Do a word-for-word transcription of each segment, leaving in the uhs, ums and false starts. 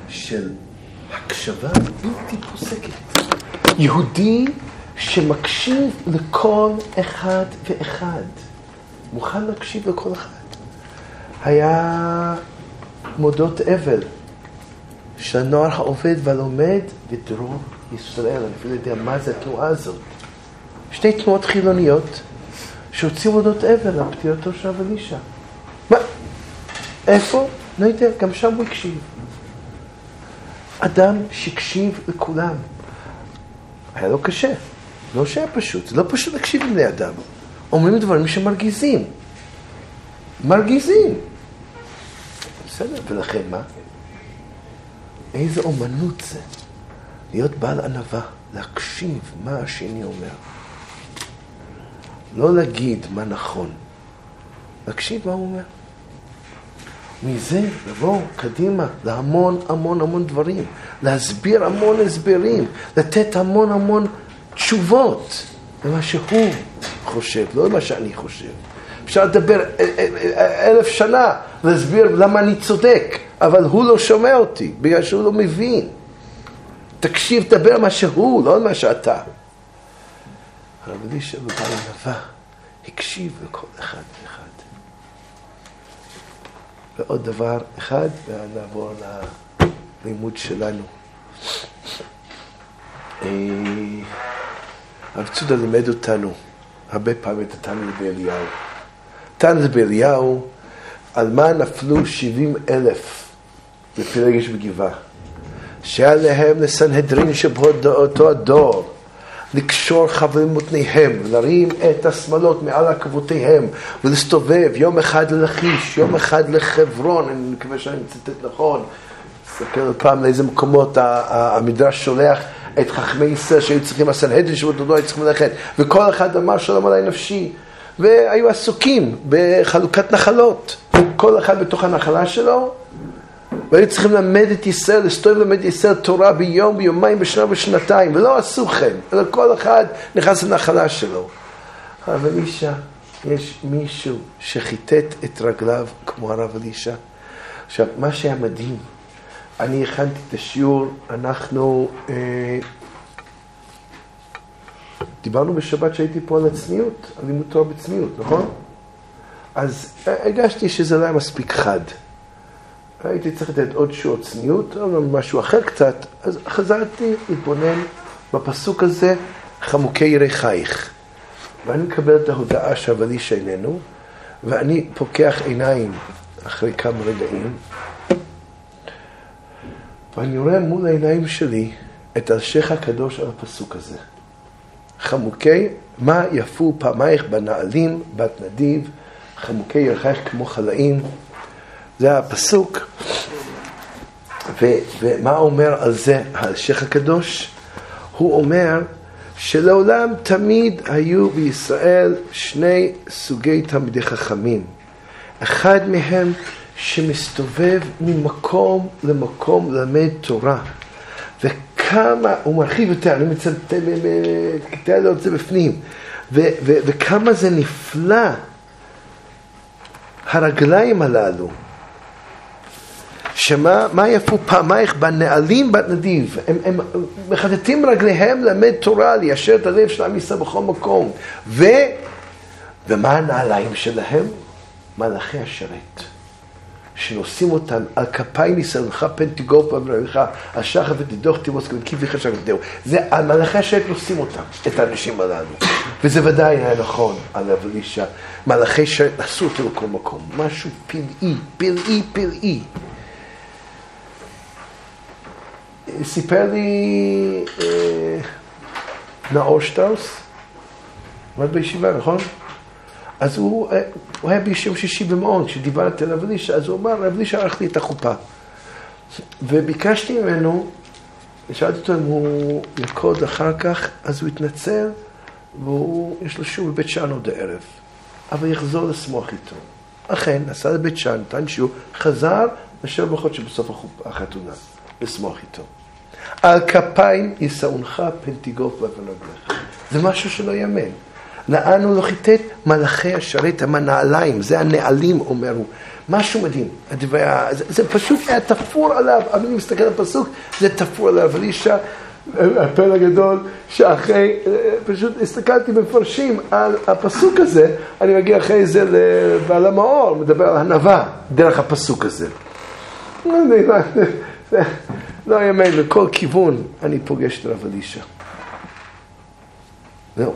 של הקשבה בלתי פוסקת. יהודי שמקשיב לכל אחד ואחד. מוכן להקשיב לכל אחד. היה מודות אבל של הנוער העובד והלומד ודרור ישראל. אני אפילו יודע מה זה התנועה הזאת. שתי תנועות חילוניות שהוציאו מודות אבל על פטירתו של הרב אלישע. מה? איפה? לא יודע, גם שם הוא הקשיב. אדם שהקשיב לכולם. היה לו קשה. לא שהיה פשוט. זה לא פשוט להקשיב לבני אדם. אומרים דברים שמרגיזים. מרגיזים. בסדר, ולכן מה? איזו אומנות זה. להיות בעל ענווה. להקשיב מה השני אומר. לא להגיד מה נכון. להקשיב מה הוא אומר. מזה לבוא קדימה להמון המון המון דברים. להסביר המון הסברים. לתת המון המון תשובות. למה שהוא חושב, לא למה שאני חושב. אפשר לדבר אלף שנה, להסביר למה אני צודק, אבל הוא לא שומע אותי, בגלל שהוא לא מבין. תקשיב, תדבר מה שהוא, לא מה שאתה. הרב אלישע בבעל ענווה, הקשיב לכל אחד ואחד. ועוד דבר אחד, ונעבור ללימוד שלנו. הרב צודה לימד אותנו הרבה פעמים את התניא באליהו. תניא באליהו, על מה נפלו שבעים אלף בפילגש בגבעה. שהיה להם לסנהדרין שבאותו הדור, לקשור חבלים מותניהם, ולהרים את השמלות מעל עקבותיהם, ולהסתובב יום אחד ללכיש, יום אחד לחברון, אני מקווה שאני מצטט נכון, תסתכל פעם לאיזה מקומות המדרש שולח את חכמי ישראל שהיו צריכים, הסנהדרין שבאותו הדור היו צריכים ללכת, וכל אחד אמר שלום עליי נפשי, והיו עסוקים בחלוקת נחלות, כל אחד בתוך הנחלה שלו, והיו צריכים ללמד את ישראל, לסתובב ללמד את ישראל תורה ביום, ביומיים, בשנה ובשנתיים, ולא עשו כן, אלא כל אחד נכנס לנחלה שלו. הרב אלישע, יש מישהו שחיטט את רגליו כמו הרב אלישע. עכשיו, מה שהיה מדהים, אני הכנתי את השיעור, אנחנו אה, דיברנו בשבת שהייתי פה על הצניעות, על לימוד תורה בצניעות, נכון? אז הגשתי שזה לא היה מספיק חד. הייתי צריך לתת עוד שיעור צניעות, או משהו אחר קצת, אז חזרתי להתבונן בפסוק הזה, חמוקי ירחייך. ואני מקבל את ההודעה שהרב אלישע איננו, ואני פוקח עיניים אחרי כמה רגעים, ואני רואה מול העיניים שלי את השייח הקדוש על הפסוק הזה. חמוקי, מה יפו פעמייך בנעלים, בת נדיב, חמוקי ירחייך כמו חלאים. זה הפסוק. ו- ומה אומר על זה השייח הקדוש? הוא אומר שלעולם תמיד היו בישראל שני סוגי תלמידי חכמים. אחד מהם שמסתובב ממקום למקום ללמד תורה. וכמה, הוא מרחיב יותר, אני מצטט לו את זה בפנים, ו- ו- וכמה זה נפלא, הרגליים הללו, שמה מה יפו פעמייך בנעלים בת נדיב, הם, הם מחטטים רגליהם למד תורה, ליישר את הלב של עם ישראל בכל מקום. ו, ומה הנעליים שלהם? מלאכי השרת, שנושאים אותם על כפיים נישאונך פן תגוף באברך, השחר ותדוך תימוס כבקיף וחשק ותדעו. זה על מלאכי השרת נושאים אותם, את האנשים הללו. וזה ודאי היה נכון על הרב אלישע. מלאכי השרת נשאו אותו לכל מקום. משהו פלאי, פלאי, פלאי. סיפר לי אה, נאור שטראוס, עמד בישיבה, נכון? אז הוא, הוא היה ביום שישי במעון, כשדיברתי על הרב אלישע, אז הוא אמר, הרב אלישע ערך לי את החופה. וביקשתי ממנו, שאלתי אותו אם הוא יקוד אחר כך, אז הוא התנצל, ויש לו שיעור בבית שאן עוד הערב. אבל יחזור לשמוח איתו. אכן, נסע לבית שאן, נתן שיעור, חזר לשבע ברכות שבסוף החתונה, לשמוח איתו. על כפיים ישאונך פן תגוף באבן רגליך. זה משהו שלא יאמן. נענו לא חיטט מלאכי השרת המנעליים, זה הנעלים אומרו. משהו מדהים, זה, זה פשוט היה תפור עליו, אני מסתכל על הפסוק, זה תפור עליו, אלישע, הפל הגדול, שאחרי, פשוט הסתכלתי במפרשים על הפסוק הזה, אני מגיע אחרי זה לבעל המאור, מדבר על הנבא, דרך הפסוק הזה. לא יאמן, לכל כיוון אני פוגש את הרב אלישע. זהו.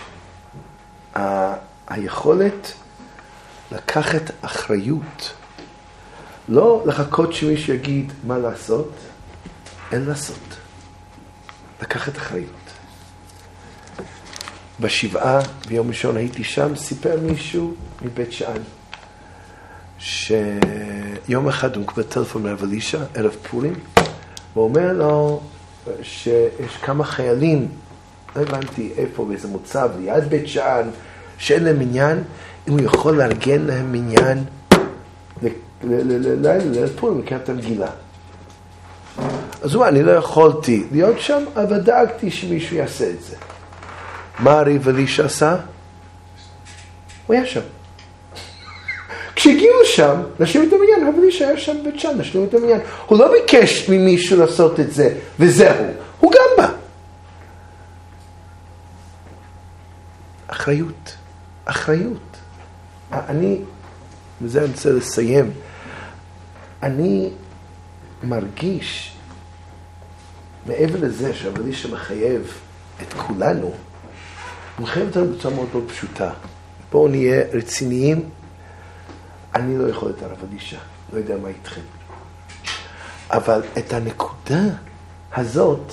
היכולת לקחת אחריות, לא לחכות שמישהו יגיד מה לעשות, אין לעשות. לקחת אחריות. בשבעה, ביום ראשון הייתי שם, סיפר מישהו מבית שאן, שיום אחד הוא מקבל טלפון מהרב אלישע, ערב פורים, והוא אומר לו שיש כמה חיילים, לא הבנתי איפה, באיזה מוצב, ליד בית שאן, שאין להם עניין, אם הוא יכול לארגן להם עניין ללילה פורים, לקראת המגילה. אז הוא אומר, אני לא יכולתי להיות שם, אבל דאגתי שמישהו יעשה את זה. מה הרב אלישע עשה? הוא היה שם. כשהגיעו שם, נשים את המניין, הרב אלישע היה שם בית שם, נשים את המניין. הוא לא ביקש ממישהו לעשות את זה, וזהו. הוא גם בא. אחריות. אחריות. אני, וזה אני רוצה לסיים, אני מרגיש, מעבר לזה שהרב אלישע מחייב את כולנו, הוא מחייב אותנו בצורה מאוד מאוד פשוטה. בואו נהיה רציניים, אני לא יכול את הרב אלישע, לא יודע מה איתכם. אבל את הנקודה הזאת,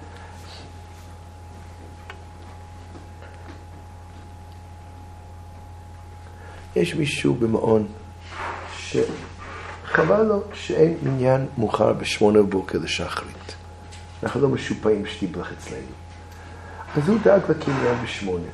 יש מישהו במעון שחבל לו שאין מניין מאוחר בשמונה בבוקר לשחרית. אנחנו לא משופעים שתיבלח אצלנו. אז הוא דאג להקים מניין בשמונה.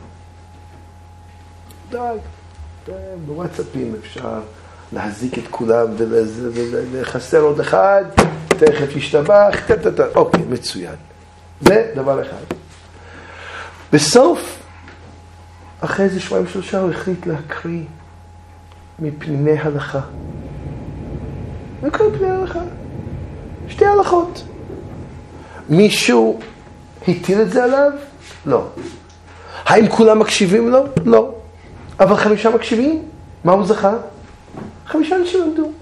דאג. בוואטסאפים אפשר להזיק את כולם ולחסר עוד אחד, תכף ישתבח, אוקיי, מצוין. זה דבר אחד. בסוף, אחרי איזה שבועיים שלושה, הוא החליט להקריא מפניני הלכה. להקריא מפניני הלכה. שתי הלכות. מישהו הטיל את זה עליו? לא. האם כולם מקשיבים לו? לא. אבל חמישה מקשיבים? מה הוא זכה? חמישה אנשים עמדו.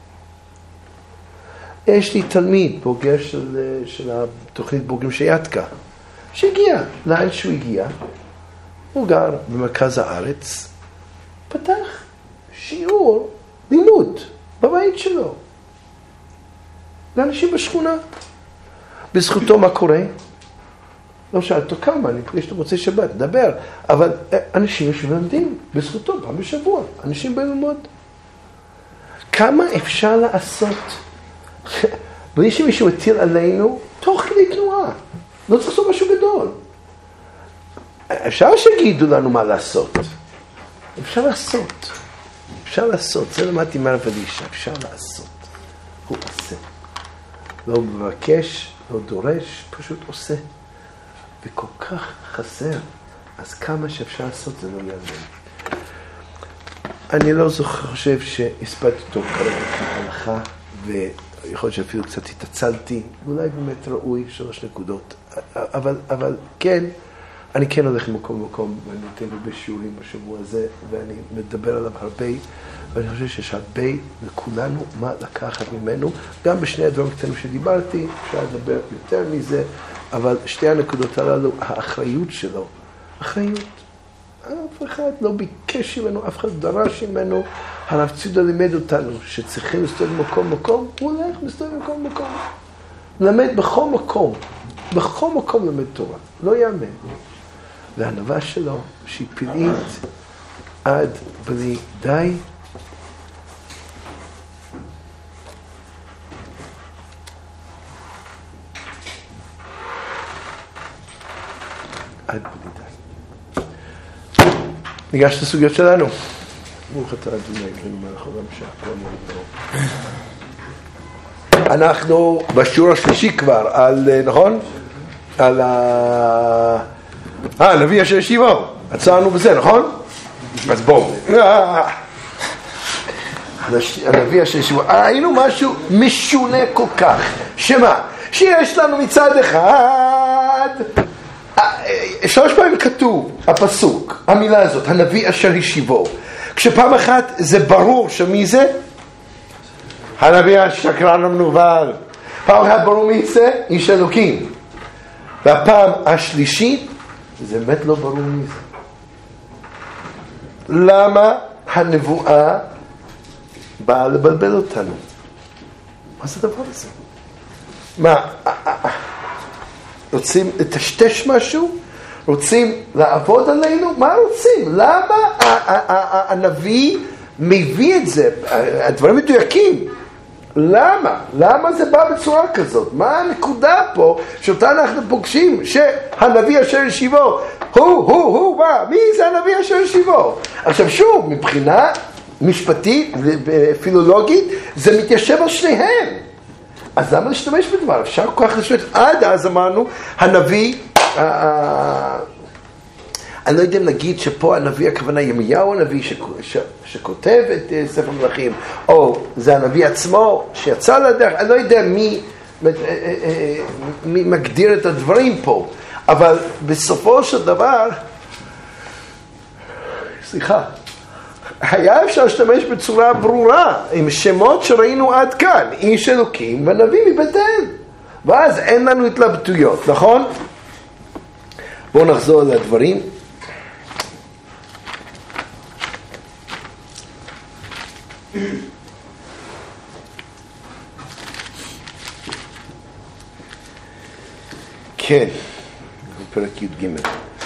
יש לי תלמיד, בוגר של, של התוכנית בוגרים שיתקה, שהגיע, לאן שהוא הגיע, הוא גר במרכז הארץ, פתח שיעור לימוד בבית שלו, לאנשים בשכונה. בזכותו מה קורה? לא שאל אותו כמה, אני פגש שאתה רוצה שבת, דבר, אבל אנשים יושבים ללמדים, בזכותו, פעם בשבוע, אנשים באים ללמוד. כמה אפשר לעשות? בלי שמישהו הטיל עלינו, תוך כדי תנועה. לא צריך לעשות משהו גדול. אפשר שיגידו לנו מה לעשות. אפשר לעשות. אפשר לעשות. זה למדתי מהרב אלישע. אפשר לעשות. הוא עושה. לא מבקש, לא דורש, פשוט עושה. וכל כך חסר. אז כמה שאפשר לעשות זה לא יעזור. אני לא זוכר, חושב שהספדתי אותו כרגע כהלכה, ויכול להיות שאפילו קצת התעצלתי, ואולי באמת ראוי שלוש נקודות. אבל, אבל כן, אני כן הולך ממקום למקום, ואני נותן הרבה שיעורים בשבוע הזה, ואני מדבר עליו הרבה, ואני חושב שיש הרבה לכולנו מה לקחת ממנו, גם בשני הדברים הקטנים שדיברתי, אפשר לדבר יותר מזה, אבל שתי הנקודות הללו, האחריות שלו, אחריות. אף אחד לא ביקש ממנו, אף אחד דרש ממנו. הרב ציודה לימד אותנו שצריכים לסתובב במקום מקום, הוא הולך לסתובב במקום מקום. למד בכל מקום, בכל מקום למד תורה, לא יאמן. והענווה שלו, שהיא פלאית עד בלי די, עד בלי די. ניגש לסוגיות שלנו. ברוך אתה אדוני, אלוהינו מלך העולם שהכל נהיה בדברו. אנחנו בשיעור השלישי כבר, על, נכון? על ה... אה, נביא אשר ישיבו. עצרנו בזה, נכון? אז בואו. הנביא אשר השיבו, היינו משהו משונה כל כך. שמה? שיש לנו מצד אחד, שלוש פעמים כתוב הפסוק, המילה הזאת, הנביא אשר השיבו. כשפעם אחת זה ברור שמי זה? הנביא השקרן המנוול. פעם אחת ברור מי זה? איש אלוקים. והפעם השלישית, זה באמת לא ברור מי זה. למה הנבואה באה לבלבל אותנו? מה זה הדבר הזה? מה, רוצים לטשטש משהו? רוצים לעבוד עלינו? מה רוצים? למה הנביא מביא את זה? הדברים מדויקים. למה? למה זה בא בצורה כזאת? מה הנקודה פה שאותה אנחנו פוגשים? שהנביא אשר השיבו, הוא, הוא, הוא, מה? מי זה הנביא אשר השיבו? עכשיו שוב, מבחינה משפטית ופילולוגית, זה מתיישב על שניהם. אז למה להשתמש בדבר? אפשר כל כך להשתמש. עד אז אמרנו, הנביא, אני לא יודע אם נגיד שפה הנביא הכוונה ירמיהו הנביא שכותב את ספר מלכים, או זה הנביא עצמו שיצא לדרך, אני לא יודע מי, מי מגדיר את הדברים פה, אבל בסופו של דבר, סליחה, היה אפשר להשתמש בצורה ברורה עם שמות שראינו עד כאן, איש אלוקים ונביא מבית אל, ואז אין לנו התלבטויות, נכון? בואו נחזור לדברים. כן, בפרק י' ג'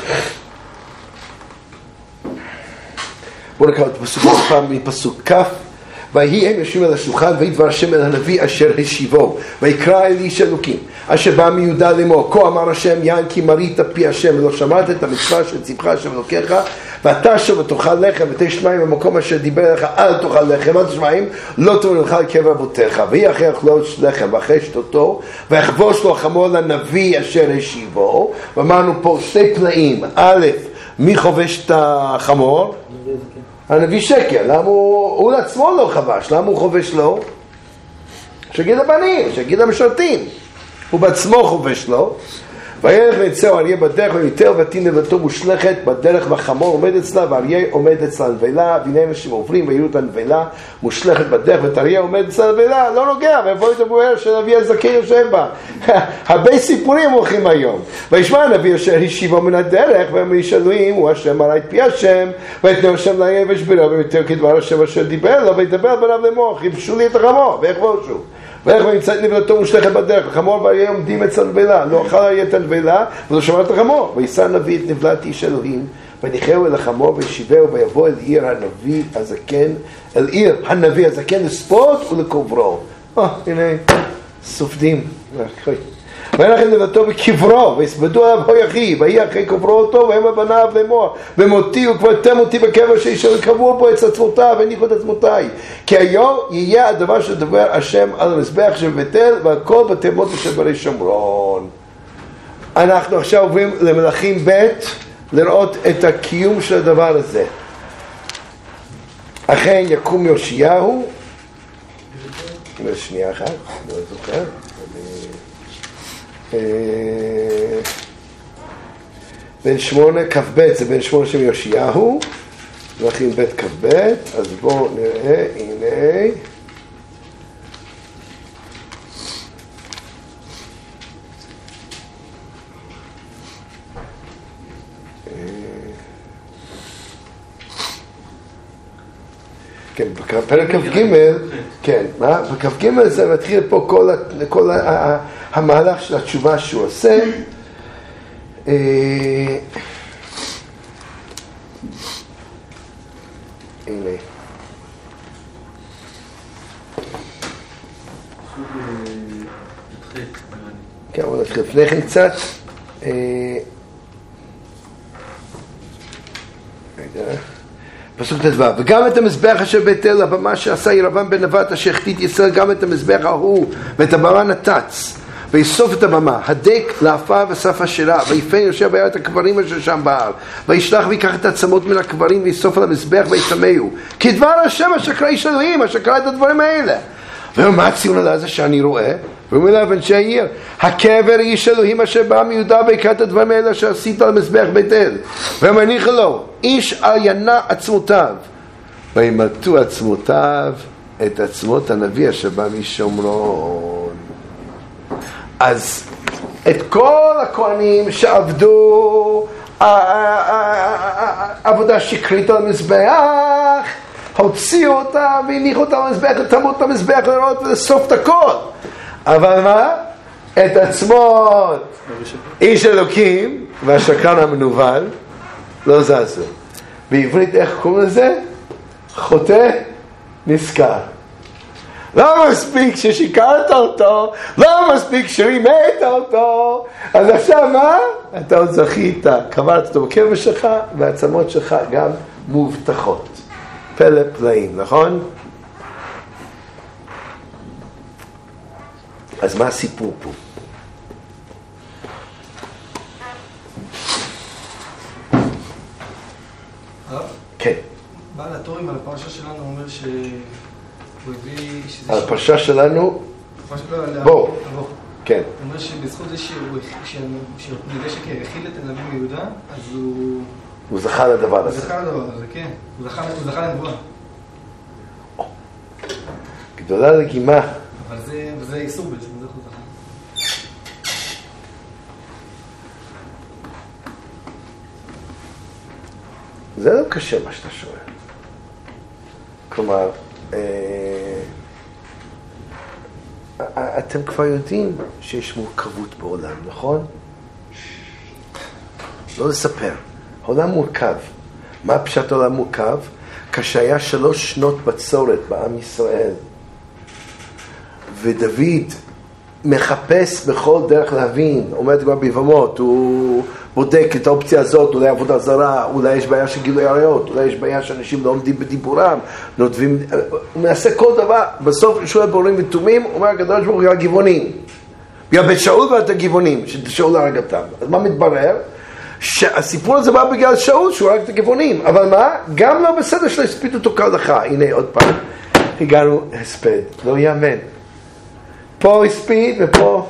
בואו נקרא את הפסוק פעם מפסוק כ' ויהי הם יושבים על השולחן ויהי דבר השם אל הנביא אשר השיבו ויקרא אל איש אלוקים אשר בא מיהודה לאמור כה אמר השם יען כי מרית פי השם ולא שמעת את המצווה של ציווך השם אלוקיך ואתה שוב ותאכל לחם ותשת מים במקום אשר דיבר לך אל תאכל לחם אל תשת מים לא תאכל לך לקבר אבותיך ויהי אחרי אכלות לחם ואחרי שתותו ויחבוש לו חמור לנביא אשר השיבו. ואמרנו פה שתי פלאים, א' מי חובש את החמור? הנביא שקר. למה הוא, הוא לעצמו לא חבש? למה הוא חובש לו? שגיד הבנים, שגיד המשרתים. הוא בעצמו חובש לו. וילך ויצאו אריה בדרך ויתר ותין נבלתו מושלכת בדרך והחמור עומד אצלה ואריה עומד אצלה נבלה והנה אנשים עוברים ויראו את הנבלה מושלכת בדרך ואת אריה עומד אצלה נבלה לא נוגע ויבוא את הבוער שנביא הזקן יושב בה. הרבה סיפורים הולכים היום. וישמע הנביא אשר השיבו מן הדרך והם איש אלוהים הוא השם מראה את פי השם ויתנו השם ליבש בריאו ויתר כדבר השם אשר דיבר לו וידבר בניו לאמור חיפשו לי את החמור ויחבושו ואיך ונמצא את נבלתו מושלכת בדרך החמור ואריה עומדים אצל הנבלה לא אכל אריה את הנבלה ולא שמע את החמור וישא הנביא את נבלת איש אלוהים וניחהו אל החמור וישיבהו ויבוא אל עיר הנביא הזקן אל עיר הנביא הזקן לספות ולקוברו. אה הנה סופדים וילך את נבלתו בקברו ויספדו עליו הו יחי ויהי אחרי קוברו אותו והם הבניו לאמור ומותי וקברתם אותי בקבר שאישר קברו בו את עצמותיו והניחו את עצמותיי כי היום יהיה הדבר שדבר השם על המזבח של בית אל ועל כל בתי מות אשר ברי שומרון. אנחנו עכשיו עוברים למלכים ב' לראות את הקיום של הדבר הזה. אכן יקום יאשיהו שנייה אחת לא זוכר בן שמונה כ"ב זה בן שמונה של יאשיהו מלכים ב' כ"ב. אז בואו נראה הנה כן, בפרק כ"ג, כן, מה? בכ"ג זה מתחיל פה כל, כל המהלך של התשובה שהוא עושה. הנה. כן, בוא נתחיל לפני כן קצת. רגע. פסוק ט"ו וגם את המזבח אשר בית אל הבמה שעשה ירבעם בן נבט אשר החטיא את ישראל גם את המזבח ההוא ואת הבמה נתץ ויסוף את הבמה, הדק לאפה וסף השירה, ויפן יושב ביד את הקברים אשר שם בהר, וישלח ויקח את העצמות מן הקברים ויסוף על המזבח ויטמאו, כדבר השם אשר קרא איש אלוהים, אשר קרא את הדברים האלה. ומה הציון על זה שאני רואה? ואומר לה אנשי העיר, הקבר איש אלוהים אשר בא מיהודה ויקרא את הדברים האלה אשר עשית על מזבח בית אל, ומניח לו איש על ינע עצמותיו, וימתו עצמותיו את עצמות הנביא אשר בא משומרון. אז את כל הכהנים שעבדו עבודה שקרית על המזבח, הוציאו אותה והניחו אותה על המזבח, תמות המזבח לראות ולסוף את הכל. אבל מה? את עצמות איש אלוקים והשקרן המנוול לא זזו. בעברית איך קוראים לזה? חוטא נזכר. לא מספיק ששיקרת אותו, לא מספיק שרימית אותו, אז עכשיו מה? אתה עוד זכית, קברת אותו בקבר שלך והעצמות שלך גם מובטחות. פלא פלאים, נכון? אז מה הסיפור פה? כן. בעל התורים על הפרשה שלנו אומר שהוא הביא... על הפרשה שלנו? בוא. כן. הוא אומר שבזכות זה שנראה שכהכיל את הנביא מיהודה, אז הוא... הוא זכה לדבר הזה. הוא זכה לדבר הזה, כן. הוא זכה לנבואה. גדולה לגימה. אבל זה איסור בעצם, זה הוא זכה. זה לא קשה מה שאתה שואל. כלומר, אתם כבר יודעים שיש מורכבות בעולם, נכון? לא לספר. העולם מורכב. מה פשט העולם מורכב? כשהיה שלוש שנות בצורת בעם ישראל, ודוד מחפש בכל דרך להבין, עומד כבר ביבמות, הוא בודק את האופציה הזאת, אולי עבודה זרה, אולי יש בעיה של גילוי עריות, אולי יש בעיה שאנשים לא עומדים בדיבורם, נותבים, הוא מנסה כל דבר, בסוף הוא שואל בורים ותומים, הוא אומר, הקדוש ברוך הוא הגבעונים, בגלל בית שאול ואת הגבעונים, ששאול הרג אותם. אז מה מתברר? שהסיפור הזה בא בגלל שאול, שהוא הרג את הגבעונים, אבל מה? גם לא בסדר שלא הספיד אותו כהלכה. הנה עוד פעם, הגענו הספד, לא יאמן. פה הספיד ופה...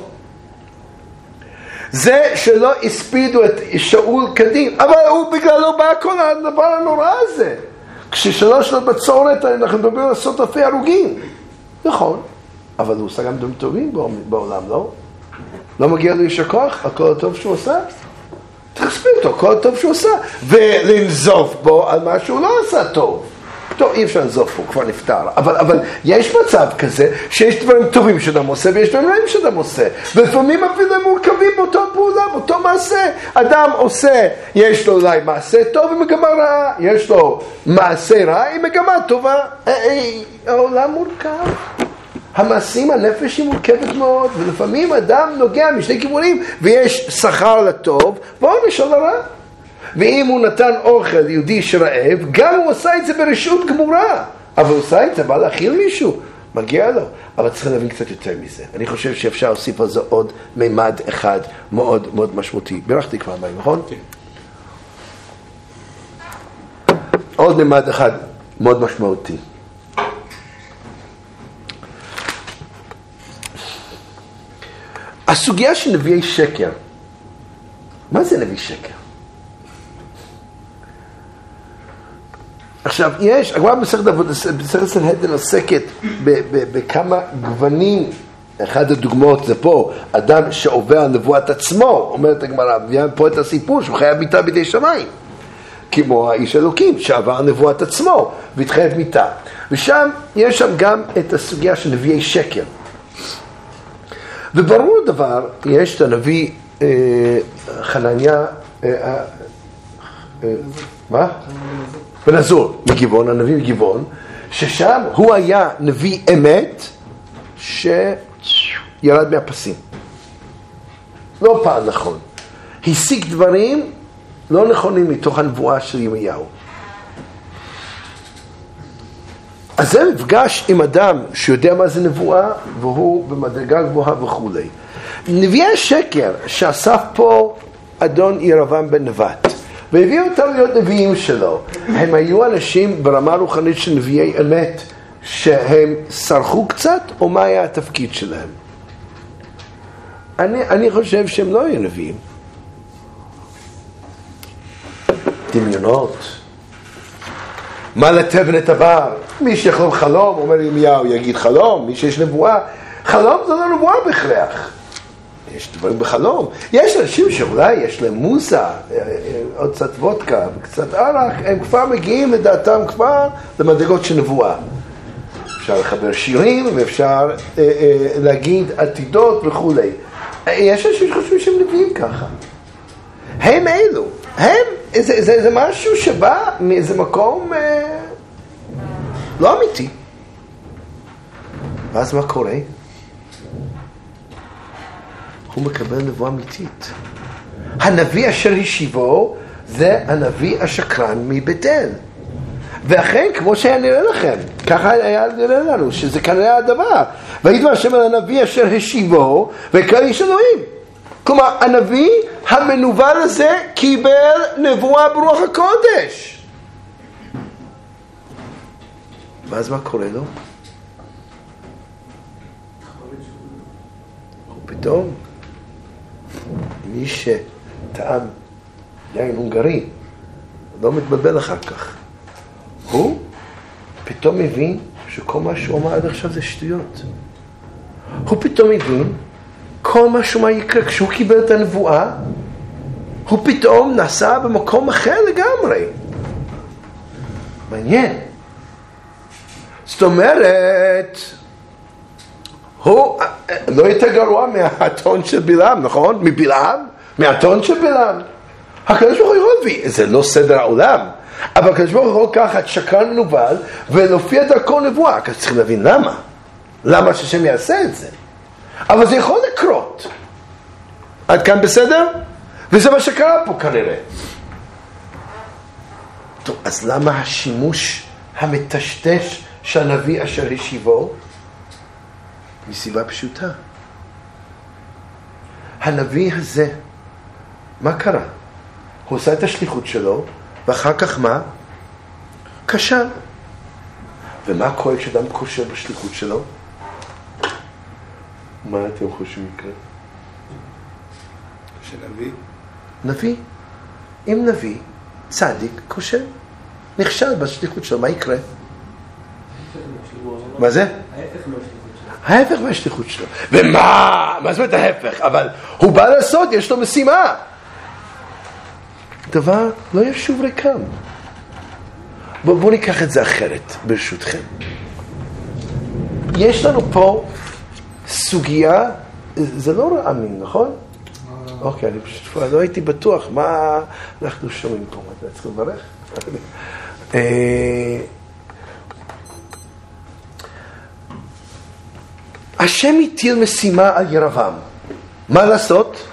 זה שלא הספידו את שאול קדים, אבל הוא בגללו בא כל הדבר הנורא הזה. כששלוש שנות בצורת אנחנו מדברים על עשרות אלפי הרוגים. נכון, אבל הוא עושה גם דברים טובים בעולם, לא? לא מגיע לו יישר כוח על כל הטוב שהוא עושה? תחספיד אותו, כל הטוב שהוא עושה, ולנזוף בו על מה שהוא לא עשה טוב. טוב, אי אפשר לנזוף בו, כבר נפטר, אבל, אבל יש מצב כזה שיש דברים טובים שאדם עושה ויש דברים רעים שאדם עושה, ולפעמים אפילו הם מורכבים באותו פעולה, באותו מעשה. אדם עושה, יש לו אולי מעשה טוב עם מגמה רעה, יש לו מעשה רע עם מגמה טובה. העולם מורכב, המעשים, הנפש היא מורכבת מאוד, ולפעמים אדם נוגע משני כיוונים, ויש שכר לטוב ועונש על הרע. ואם הוא נתן אוכל ליהודי שרעב, גם הוא עושה את זה ברשות גמורה, אבל הוא עושה את זה, בא להכיל מישהו, מגיע לו. אבל צריך להבין קצת יותר מזה. אני חושב שאפשר להוסיף על זה עוד מימד אחד מאוד מאוד משמעותי. בירכתי כבר מים, נכון? כן. עוד מימד אחד מאוד משמעותי. הסוגיה של נביאי שקר. מה זה נביא שקר? עכשיו, יש, הגמרא במסכת עבודה, במסכת סנהדרין עוסקת בכמה גוונים. אחד הדוגמאות זה פה, אדם שעובר על נבואת עצמו, אומרת הגמרא, מביאה פה את הסיפור שהוא חייב מיתה בידי שמיים. כמו האיש אלוקים שעבר על נבואת עצמו והתחייב מיתה. ושם, יש שם גם את הסוגיה של נביאי שקר. וברור דבר, יש את הנביא אה, חנניה, אה, אה, מה? בן עזור מגבעון, הנביא מגבעון, ששם הוא היה נביא אמת שירד מהפסים. לא פעל נכון. השיג דברים לא נכונים מתוך הנבואה של ירמיהו. אז זה מפגש עם אדם שיודע מה זה נבואה, והוא במדרגה גבוהה וכו'. נביאי השקר שאסף פה אדון ירבעם בן נבט, והביאו אותם להיות נביאים שלו, הם היו אנשים ברמה רוחנית של נביאי אמת, שהם סרחו קצת, או מה היה התפקיד שלהם? אני, אני חושב שהם לא היו נביאים. דמיונות. מה לתבן את הבר? מי שיחלום חלום, אומר ירמיהו, יגיד חלום. מי שיש נבואה, חלום זה לא נבואה בכרח. יש דברים בחלום. יש אנשים שאולי יש להם מוזה, עוד קצת וודקה וקצת ערק, הם כבר מגיעים לדעתם כבר למדרגות של נבואה. אפשר לחבר שירים ואפשר אה, אה, להגיד עתידות וכו'. יש אנשים שחושבים שהם נביאים ככה. הם אלו. הם, זה, זה, זה משהו שבא מאיזה מקום אה, לא אמיתי. ואז מה קורה? הוא מקבל נבואה אמיתית. הנביא אשר השיבו זה הנביא השקרן מבית אל. ואכן, כמו שהיה נראה לכם, ככה היה נראה לנו, שזה כנראה הדבר. וידבר השם על הנביא אשר השיבו ויקרא איש אלוהים. כלומר, הנביא המנוול הזה קיבל נבואה ברוח הקודש. ואז מה קורה לו? ופתאום מי שטעם יין הונגרי לא מתבלבל אחר כך. הוא פתאום מבין שכל מה שהוא אמר עד עכשיו זה שטויות. הוא פתאום מבין כל מה שהוא יקרה כשהוא קיבל את הנבואה, הוא פתאום נסע במקום אחר לגמרי. מעניין. זאת אומרת, הוא לא יותר גרוע מהטון של בלעם, נכון? מבלעם? מהטון של בלעם. הקדוש ברוך הוא הביא, זה לא סדר העולם, אבל הקדוש ברוך הוא לקחת שקרן מנוול ולהופיע דרכו נבואה. אז צריכים להבין למה. למה שהשם יעשה את זה? אבל זה יכול לקרות. עד כאן בסדר? וזה מה שקרה פה כנראה. טוב, אז למה השימוש המטשטש של הנביא אשר השיבו? מסיבה פשוטה. הנביא הזה, מה קרה? הוא עושה את השליחות שלו, ואחר כך מה? כשל. ומה קורה כשאדם כושל בשליחות שלו? מה אתם חושבים יקרה? שנביא? נביא. אם נביא, צדיק, כושל. נכשל בשליחות שלו, מה יקרה? מה זה? ההפך מהשליחות שלו. ההפך מהשליחות שלו. ומה? מה זאת אומרת ההפך? אבל הוא בא לעשות, יש לו משימה. דבר לא ישוב ריקם. בואו בוא ניקח את זה אחרת, ברשותכם. יש לנו פה סוגיה, זה לא רע מין, נכון? אוקיי, אני פשוט לא הייתי בטוח מה אנחנו שומעים פה. אתה צריך לברך? השם הטיל משימה על ירבעם. מה לעשות?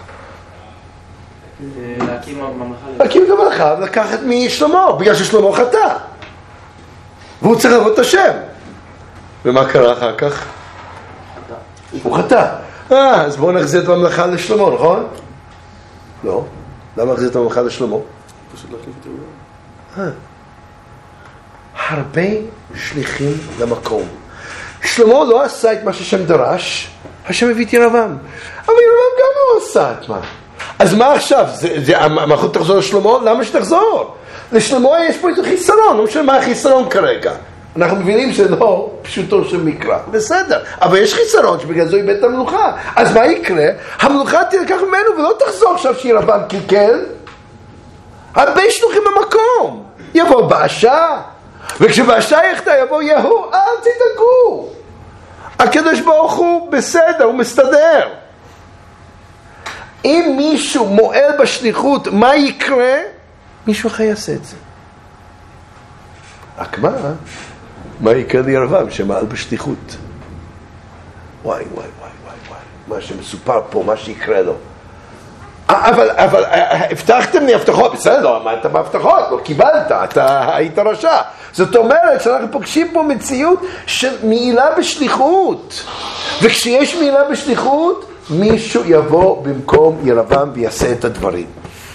להקים ממלכה. להקים את הממלכה ולקחת משלמה, בגלל ששלמה חטא. והוא צריך לעבוד את השם. ומה קרה אחר כך? הוא חטא. אה, אז בואו נחזיר את הממלכה לשלמה, נכון? לא. למה נחזיר את הממלכה לשלמה? פשוט להחליף את ירבעם. אה. הרבה שליחים למקום. שלמה לא עשה את מה שהשם דרש, השם הביא את ירבעם. אבל ירבעם גם לא עשה את מה. אז מה עכשיו? זה, זה, המלכות תחזור לשלמה? למה שתחזור? לשלמה יש פה איזה חיסרון, לא משנה מה החיסרון כרגע. אנחנו מבינים שזה לא פשוטו של מקרא. בסדר, אבל יש חיסרון שבגלל זו איבד את המלוכה. אז מה יקרה? המלוכה תלקח ממנו ולא תחזור עכשיו שירבעם קלקל. הרבה שלוחים במקום. יבוא באשה, וכשבאשה יחטא יבוא יהוא, אל תדאגו. הקדוש ברוך הוא בסדר, הוא מסתדר. אם מישהו מועל בשליחות, מה יקרה? מישהו אחר יעשה את זה. רק מה? מה יקרה לירבעם שמעל בשליחות? וואי, וואי, וואי, וואי, וואי. מה שמסופר פה, מה שיקרה לו. אבל, אבל, הבטחתם לי הבטחות, בסדר, לא עמדת בהבטחות, לא קיבלת, אתה היית רשע. זאת אומרת שאנחנו פוגשים פה מציאות של מעילה בשליחות. וכשיש מעילה בשליחות, מישהו יבוא במקום ירבעם ויעשה את הדברים.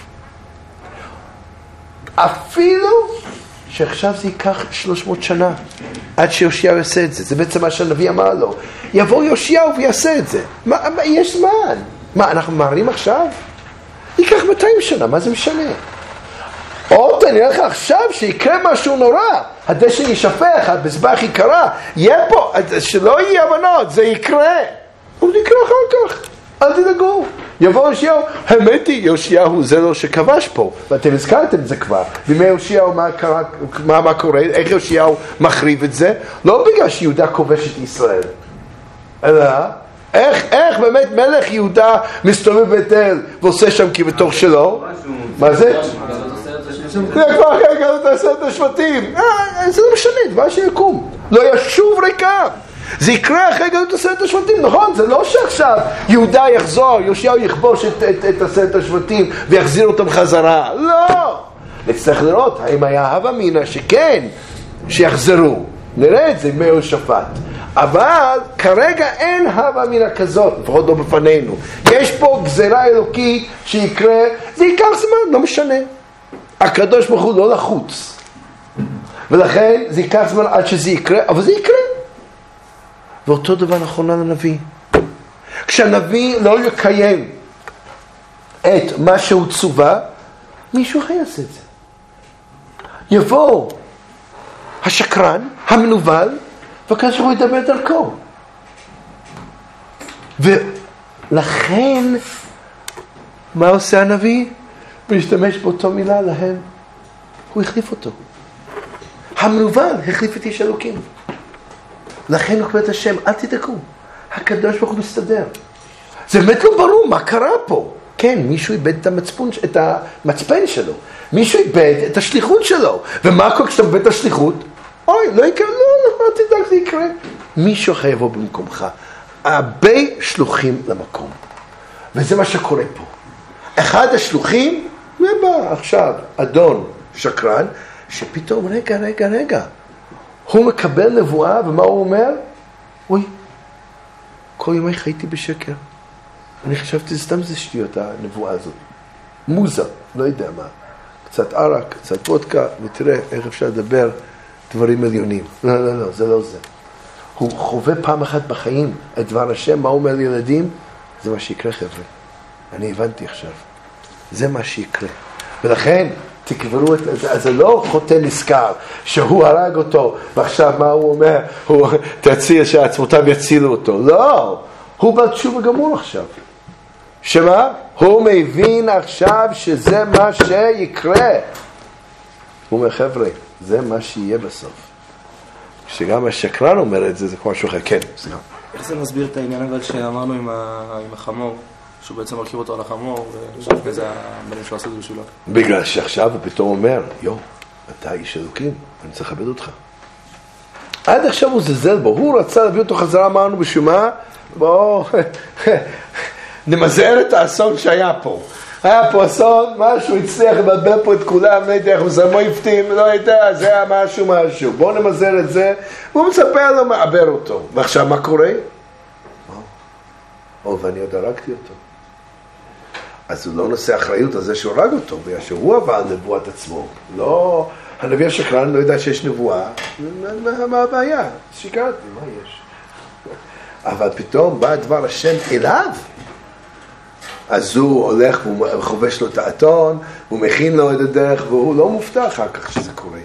אפילו שעכשיו זה ייקח שלוש מאות שנה עד שיושיעו יעשה את זה. זה בעצם מה שהנביא אמר לו. יבוא יושיעו ויעשה את זה. מה, מה, יש זמן. מה, אנחנו מערים עכשיו? ייקח מאתיים שנה, מה זה משנה? עוד אני אומר לך עכשיו שיקרה משהו נורא. הדשא יישפך, המזבח יקרה. יהיה פה, שלא יהיה הבנות, זה יקרה. אבל זה יקרה אחר כך. אל תדאגו. יבוא יושיעו, האמת היא, יושיעו זה לא שכבש פה, ואתם הזכרתם את זה כבר. בימי יושיעו, מה, מה, מה קורה? איך יושיעו מחריב את זה? לא בגלל שיהודה כובש את ישראל, אלא איך, איך באמת מלך יהודה מסתובב בבית אל ועושה שם כבתוך שלו? מה זה? זה כבר אחרי גלות עשרת השבטים. זה לא משנה, דבר שיקום. לא ישוב ריקם. זה יקרה אחרי גלות עשרת השבטים, נכון? זה לא שעכשיו יהודה יחזור, יושיעו יכבוש את, את, את עשרת השבטים ויחזיר אותם חזרה. לא! נצטרך לראות האם היה הווה אמינא שכן, שיחזרו. נראה את זה מיהושפט. אבל כרגע אין הווה אמינא כזאת, לפחות לא בפנינו. יש פה גזירה אלוקית שיקרה, זה ייקח זמן, לא משנה. הקדוש ברוך הוא לא לחוץ. ולכן זה ייקח זמן עד שזה יקרה, אבל זה יקרה. ואותו דבר נכון על הנביא. כשהנביא לא יקיים את מה שהוא צווה, מישהו אחר יעשה את זה. יבוא השקרן, המנוול, וכאשר הוא ידבר דרכו. ולכן, מה עושה הנביא? משתמש באותו מילה להם. הוא החליף אותו. המנוול החליף את איש אלוקים. לכן הוא קורא את השם, אל תדאגו. הקדוש ברוך הוא מסתדר. זה באמת לא ברור מה קרה פה. כן, מישהו איבד את המצפון, את המצפן שלו. מישהו איבד את השליחות שלו. ומה קורה כשאתה איבד את השליחות? אוי, לא יקרה, לא, לא תדאג, זה יקרה. מישהו אחר יבוא במקומך. הרבה שלוחים למקום. וזה מה שקורה פה. אחד השלוחים, ובא עכשיו אדון שקרן, שפתאום, רגע, רגע, רגע. הוא מקבל נבואה, ומה הוא אומר? אוי, כל ימי חייתי בשקר. אני חשבתי, זה סתם זה שטויות, הנבואה הזאת. מוזה, לא יודע מה. קצת ערק, קצת וודקה, ותראה איך אפשר לדבר דברים עליונים. לא, לא, לא, זה לא זה. הוא חווה פעם אחת בחיים את דבר השם, מה הוא אומר לילדים? זה מה שיקרה, חבר'ה. אני הבנתי עכשיו. זה מה שיקרה. ולכן, תקברו את זה, זה לא חוטא נזכר, שהוא הרג אותו, ועכשיו מה הוא אומר? הוא תציע שעצמותיו יצילו אותו. לא, הוא בעל תשובה גמור עכשיו. שמה? הוא מבין עכשיו שזה מה שיקרה. הוא אומר, חבר'ה, זה מה שיהיה בסוף. כשגם השקרן אומר את זה, זה כמו משהו אחר. כן, סליחה. איך זה מסביר את העניין אבל שאמרנו עם, ה... עם החמור? שהוא בעצם מרכיב אותו על החמור, ושאף כזה הבנים שלו עשו את זה בשבילו. בגלל שעכשיו הוא פתאום אומר, יו, אתה איש אלוקים, אני צריך לכבד אותך. עד עכשיו הוא זלזל בו, הוא רצה להביא אותו חזרה, אמרנו בשומה, בואו, נמזער את האסון שהיה פה. היה פה אסון, משהו הצליח לבלבל פה את כולם, לא יודע איך הוא זמו יפתים, לא יודע, זה היה משהו משהו. בואו נמזער את זה, והוא מצפה לו מעבר אותו. ועכשיו מה קורה? או, ואני עוד הרגתי אותו. אז הוא לא נושא אחריות על זה שהוא הרג אותו, בגלל שהוא עבר נבואת עצמו. לא, הנביא השקרן לא יודע שיש נבואה, מה הבעיה? שיקרתי, מה יש? אבל פתאום בא דבר השם אליו. אז הוא הולך והוא חובש לו את האתון, הוא מכין לו את הדרך, והוא לא מופתע אחר כך שזה קורה.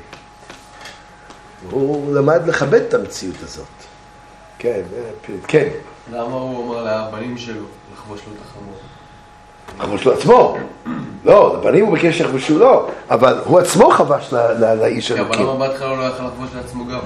הוא למד לכבד את המציאות הזאת. כן, כן. למה הוא אומר לבנים שלו לחבוש לו את החמור? חבוש לו עצמו. לא, לבנים הוא ביקש שיחבשו לו, אבל הוא עצמו חבש לאיש אלוקים. אבל למה בהתחלה הוא לא יכול לחבוש לעצמו גם?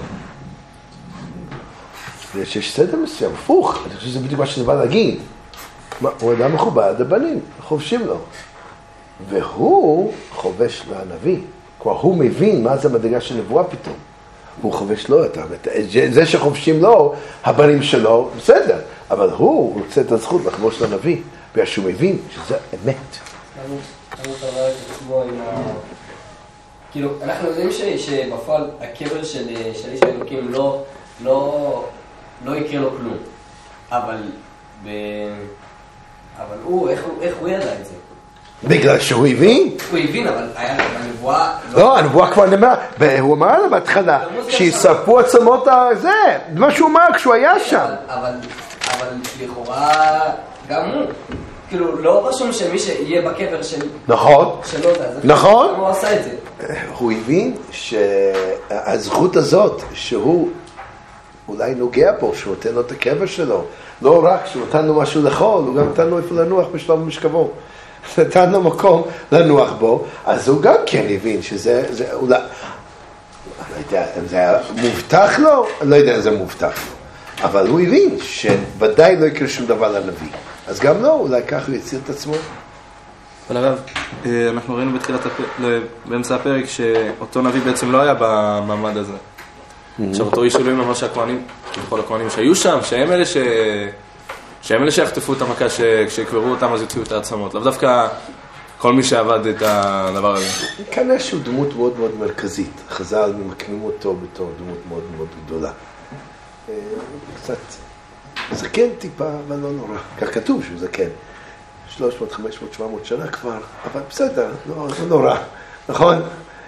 יש סדר מסוים, הפוך. אני חושב שזה בדיוק מה שזה בא להגיד. הוא אדם מכובד, הבנים, חובשים לו. והוא חובש לנביא. כלומר, הוא מבין מה זה מדרגה של נבואה פתאום. הוא חובש לו את זה שחובשים לו, הבנים שלו, בסדר. אבל הוא רוצה את הזכות לחבוש לנביא, בגלל שהוא מבין שזה אמת. אני חבר את עצמו עם ה... כאילו, אנחנו יודעים שבפועל הקבר של איש האלוקים לא יקרה לו כלום. אבל אבל הוא, איך הוא, איך הוא ידע את זה? בגלל שהוא הבין? הוא הבין, אבל היה הנבואה... לא, הנבואה כבר נאמרה, הוא אמר לה בהתחלה, שישרפו עצמות הזה, מה שהוא אמר כשהוא היה שם. אבל, אבל לכאורה גם הוא, כאילו לא רשום שמי שיהיה בקבר של... נכון, שלו, נכון. הוא עשה את זה. הוא הבין שהזכות הזאת, שהוא אולי נוגע בו, שהוא נותן לו את הקבר שלו, לא רק שהוא נתן לו משהו לאכול, הוא גם נתן לו איפה לנוח בשלב המשכבו. נתן לו מקום לנוח בו, אז הוא גם כן הבין שזה, זה, אולי, אני לא יודע אם זה היה מובטח לו, אני לא יודע אם זה מובטח, אבל הוא הבין שוודאי לא יקרה שום דבר לנביא, אז גם לא, אולי ככה הוא יציל את עצמו. אבל הרב, אנחנו ראינו בתחילת הפרק, באמצע הפרק, שאותו נביא בעצם לא היה במעמד הזה. עכשיו אותו איש אלוהים אמר שהכהנים, כל הכהנים שהיו שם, שהם אלה ש... שהם אלה שיחטפו את המכה כשקברו אותם אז יוציאו את העצמות, לאו דווקא כל מי שעבד את הדבר הזה. כנראה שהוא דמות מאוד מאוד מרכזית, חז"ל ממקמים אותו בתור דמות מאוד מאוד גדולה. קצת זקן טיפה, אבל לא נורא. כך כתוב שהוא זקן. שלוש מאות, חמש מאות, שבע מאות שנה כבר, אבל בסדר, לא נורא, נכון?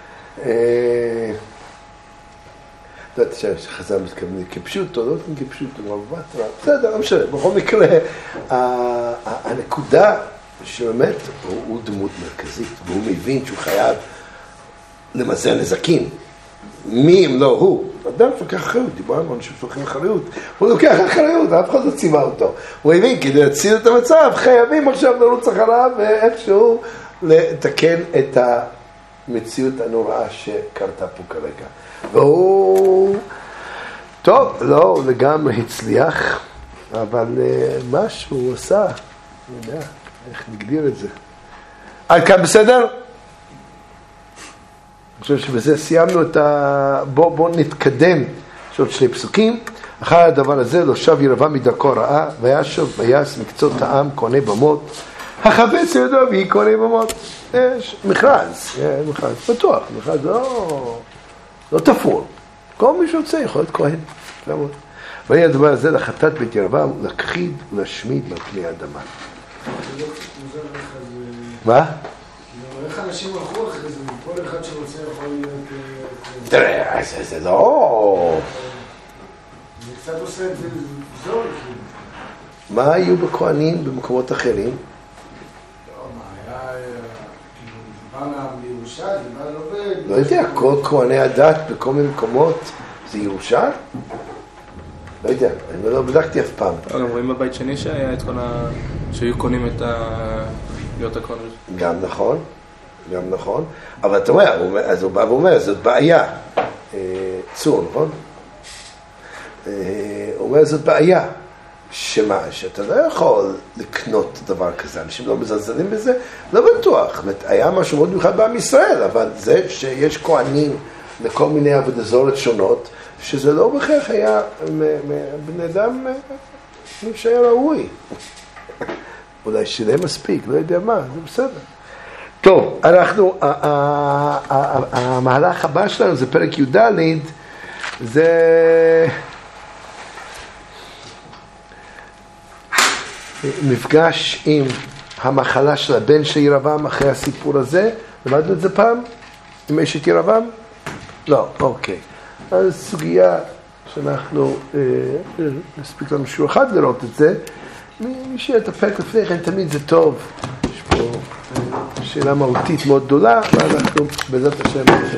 לא יודעת שחז"ל מתכוונים כפשוטו, לא יודעים כפשוטו, אבל בסדר, לא משנה. בכל מקרה, הנקודה שבאמת הוא דמות מרכזית, והוא מבין שהוא חייב למזער נזקים. מי אם לא הוא? אדם לוקח אחריות, דיברנו אנשים שלוקחים אחריות, הוא לוקח אחריות, אף אחד לא ציווה אותו. הוא הבין, כדי להציל את המצב, חייבים עכשיו לרוץ אחריו ואיכשהו לתקן את המציאות הנוראה שקרתה פה כרגע. והוא, טוב, לא לגמרי הצליח, אבל מה שהוא עשה, אני יודע, איך נגדיר את זה. עד כאן בסדר? אני חושב שבזה סיימנו את ה... בוא, בוא נתקדם. יש עוד שני פסוקים. אחר הדבר הזה לא שב ירבעם מדרכו רעה, וישוב ויעש מקצות העם כהני במות, החפץ ידו ויהי כהני במות. יש מכרז, מכרז פתוח, מכרז לא, לא תפור. כל מי שרוצה יכול להיות כהן. ויהי הדבר הזה לחטאת בית ירבעם, להכחיד ולהשמיד על פני האדמה. מה? איך אנשים הלכו אחרי זה, כל אחד שרוצה יכול להיות... תראה, זה לא... זה קצת עושה את זה זול. מה היו בכהנים במקומות אחרים? לא, מה, היה... זה בא מירושה, זה בא לא... לא יודע, כל כהני הדת בכל מיני מקומות זה ירושה? לא יודע, אני לא בדקתי אף פעם. גם רואים בבית שני שהיה את כל ה... שהיו קונים את ה... להיות הכהן. גם נכון. גם נכון, אבל אתה אומר, אז הוא בא ואומר, זאת בעיה, צור, נכון? הוא אומר, זאת בעיה, שמה, שאתה לא יכול לקנות דבר כזה, אנשים לא מזלזלים בזה, לא בטוח, היה משהו מאוד מיוחד בעם ישראל, אבל זה שיש כהנים לכל מיני עבודה זורת שונות, שזה לא בכך היה בן אדם שהיה ראוי, אולי שילם מספיק, לא יודע מה, זה בסדר. טוב, אנחנו, המהלך הבא שלנו זה פרק י"ד, זה מפגש עם המחלה של הבן של ירבעם אחרי הסיפור הזה. למדנו את זה פעם? עם אשת ירבעם? לא, אוקיי. אז סוגיה שאנחנו, נספיק לנו שיעור אחד לראות את זה. מי שיתפק לפני כן תמיד זה טוב. יש פה שאלה מהותית מאוד גדולה, ואנחנו בעזרת השם